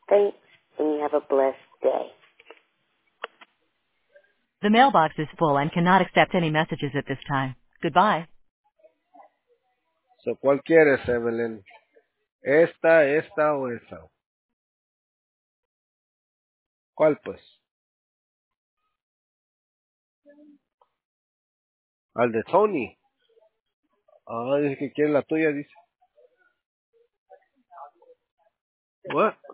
Thanks, and you have a blessed day. The mailbox is full and cannot accept any messages at this time. Goodbye. So, ¿cuál quieres, Evelyn? ¿Esta o esa? ¿Cuál, pues? Al de Tony. Ah, dice que quiere la tuya, dice. What?